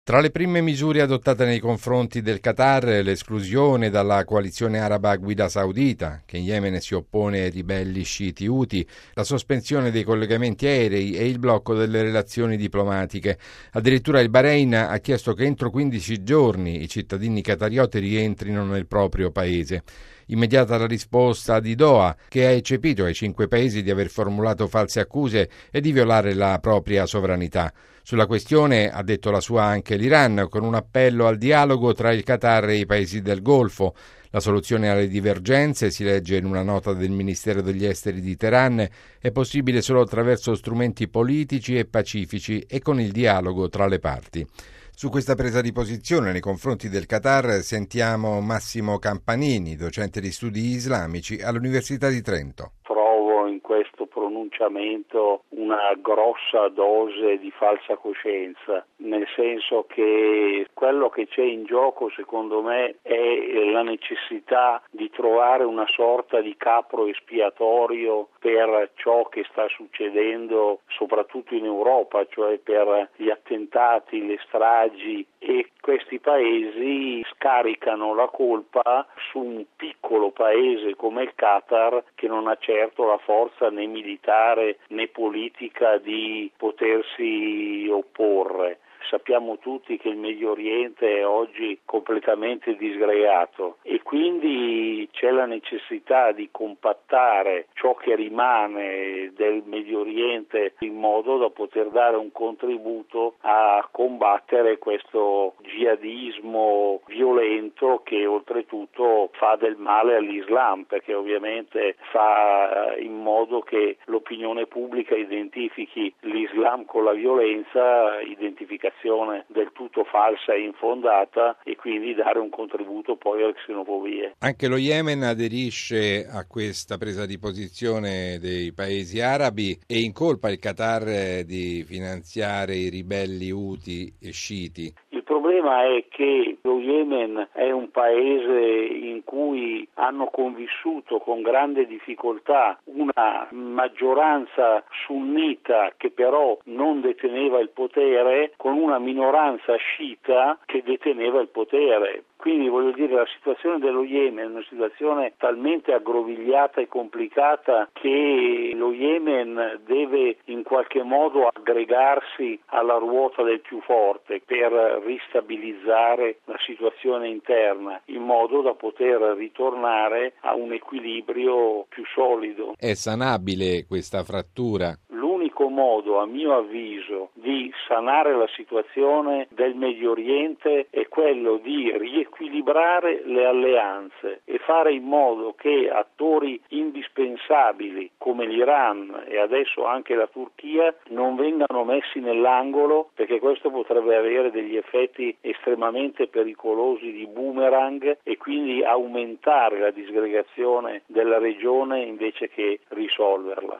Tra le prime misure adottate nei confronti del Qatar, l'esclusione dalla coalizione araba a guida saudita, che in Yemen si oppone ai ribelli sciiti Houthi, la sospensione dei collegamenti aerei e il blocco delle relazioni diplomatiche. Addirittura il Bahrain ha chiesto che entro 15 giorni i cittadini qatarioti rientrino nel proprio paese. Immediata la risposta di Doha, che ha eccepito ai 5 paesi di aver formulato false accuse e di violare la propria sovranità. Sulla questione ha detto la sua anche l'Iran, con un appello al dialogo tra il Qatar e i paesi del Golfo. La soluzione alle divergenze, si legge in una nota del Ministero degli Esteri di Teheran, è possibile solo attraverso strumenti politici e pacifici e con il dialogo tra le parti. Su questa presa di posizione nei confronti del Qatar sentiamo Massimo Campanini, docente di studi islamici all'Università di Trento. Trovo in questo pronunciamento una grossa dose di falsa coscienza, nel senso che quello che c'è in gioco secondo me è la necessità di trovare una sorta di capro espiatorio per ciò che sta succedendo soprattutto in Europa, cioè per gli attentati, le stragi, e questi paesi scaricano la colpa su un piccolo paese come il Qatar che non ha certo la forza né militare né politica di potersi opporre. Sappiamo tutti che il Medio Oriente è oggi completamente disgregato e quindi c'è la necessità di compattare ciò che rimane del Medio Oriente in modo da poter dare un contributo a combattere questo jihadismo violento che oltretutto fa del male all'Islam, perché ovviamente fa in modo che l'opinione pubblica identifichi l'Islam con la violenza, identificazione del tutto falsa e infondata, e quindi dare un contributo poi alle xenofobie. Anche lo Yemen aderisce a questa presa di posizione dei paesi arabi e incolpa il Qatar di finanziare i ribelli Houthi e sciiti. Il problema è che lo Yemen è un paese in cui hanno convissuto con grande difficoltà una maggioranza sunnita che però non deteneva il potere con una minoranza sciita che deteneva il potere. Quindi voglio dire, la situazione dello Yemen è una situazione talmente aggrovigliata e complicata che lo Yemen deve in qualche modo aggregarsi alla ruota del più forte per ristabilizzare la situazione interna in modo da poter ritornare a un equilibrio più solido. È sanabile questa frattura? L'unico modo, a mio avviso, di sanare la situazione del Medio Oriente è quello di riequilibrare le alleanze e fare in modo che attori indispensabili come l'Iran e adesso anche la Turchia non vengano messi nell'angolo, perché questo potrebbe avere degli effetti estremamente pericolosi di boomerang e quindi aumentare la disgregazione della regione invece che risolverla.